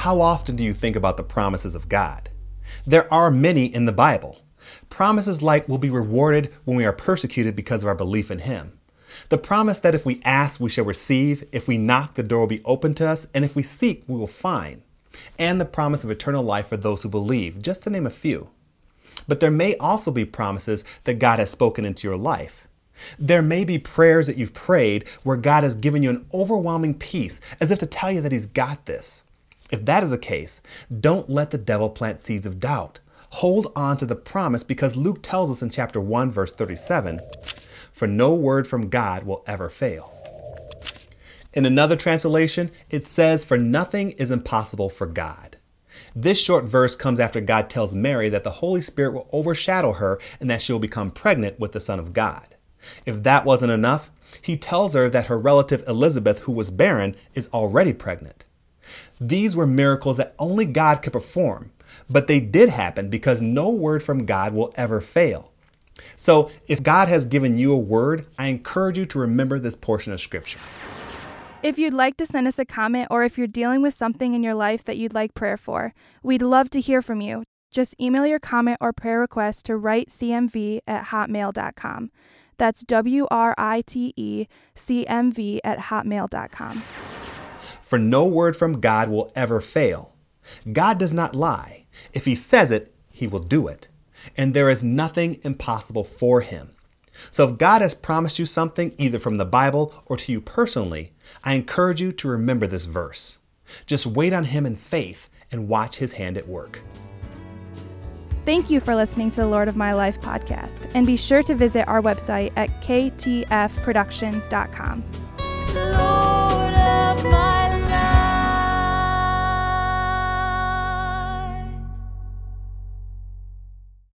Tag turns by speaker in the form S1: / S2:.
S1: How often do you think about the promises of God? There are many in the Bible. Promises like we'll be rewarded when we are persecuted because of our belief in Him. The promise that if we ask, we shall receive, if we knock, the door will be open to us, and if we seek, we will find. And the promise of eternal life for those who believe, just to name a few. But there may also be promises that God has spoken into your life. There may be prayers that you've prayed where God has given you an overwhelming peace, as if to tell you that He's got this. If that is the case, don't let the devil plant seeds of doubt. Hold on to the promise, because Luke tells us in chapter 1, verse 37, "For no word from God will ever fail." In another translation, it says, "For nothing is impossible for God." This short verse comes after God tells Mary that the Holy Spirit will overshadow her and that she will become pregnant with the Son of God. If that wasn't enough, He tells her that her relative Elizabeth, who was barren, is already pregnant. These were miracles that only God could perform, but they did happen because no word from God will ever fail. So if God has given you a word, I encourage you to remember this portion of Scripture.
S2: If you'd like to send us a comment, or if you're dealing with something in your life that you'd like prayer for, we'd love to hear from you. Just email your comment or prayer request to writecmv@hotmail.com. That's WRITECMV@hotmail.com.
S1: For no word from God will ever fail. God does not lie. If He says it, He will do it. And there is nothing impossible for Him. So if God has promised you something, either from the Bible or to you personally, I encourage you to remember this verse. Just wait on Him in faith and watch His hand at work.
S2: Thank you for listening to the Lord of My Life podcast, and be sure to visit our website at ktfproductions.com.